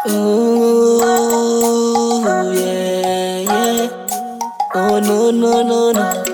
Ooh, yeah, yeah. Oh no, no, no, no.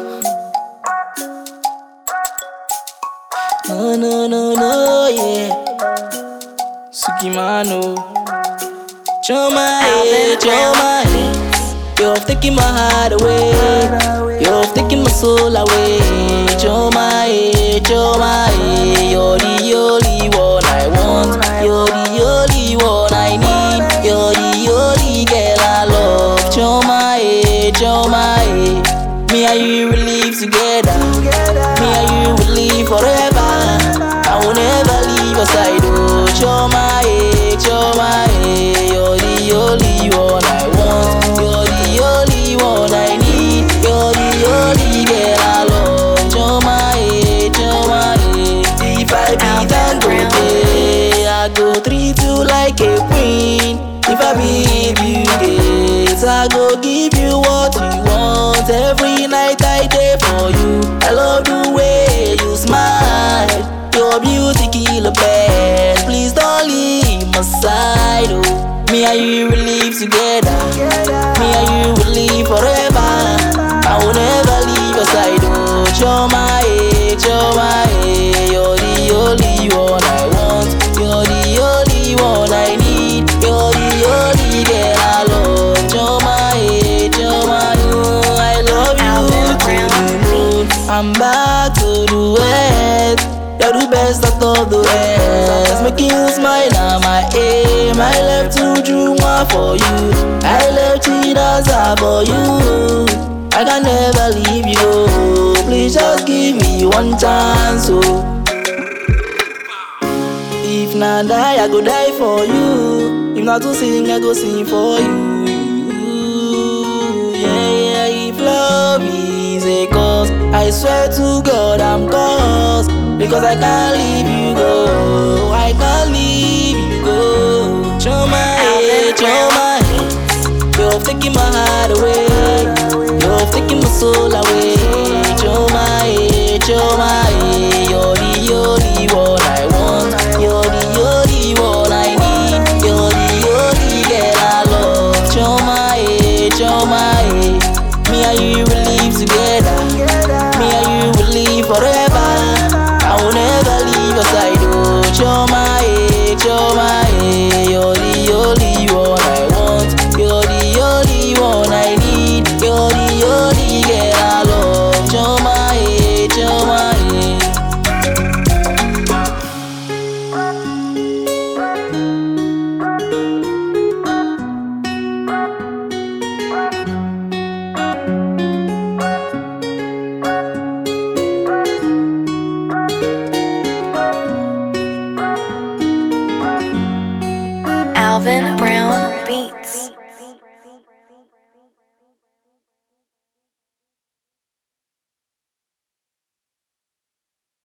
No, no, no, no, yeah. Sukimano. Choma, choma, you're taking my heart away. You're taking my soul away. Choma, choma, you're the only one I want. You're the only one I need. You're the only girl I love. Choma, choma, me and you will live together. Me and you will live forever. I will never leave your side. Oh, choma, choma, you're the only one I want. You're the only one I need. You're the only girl I love. Choma, choma, if I be Dangote, I go treat you like a queen. If I be Bill Gates, I go give you what you want. Every night I day for you. I love the way you smile. Your beauty kill a bed. Please don't leave my side. Oh, me and you will live together. Me and you will live forever. I will never leave your side. Oh, choma, choma, you're the only one I want. You're the only one I need. You're the only girl I love. Choma, choma, I love you to the moon. I'm back to the west. You're the best out of the rest. Making you smile now my aim. I left to Juma for you. I left Chinaza for you. I can never leave you. Please just give me one chance. Oh, if not die, I go die for you. If not to sing, I go sing for you. Yeah, if love is a cause, I swear to God I'm cursed. Because I can't leave you go. I can't leave you go. Choma, choma, you're taking my heart away. You're taking my soul away. Choma, choma, you're the only one I want. You're the only one I need. You're the only girl I love. Choma, choma, me and you will live together. Me and you will live forever. I will never leave your side. Oh, choma, choma, you're the only one I want. You're the only one I need. You're the only girl I love. Choma, choma, Alvin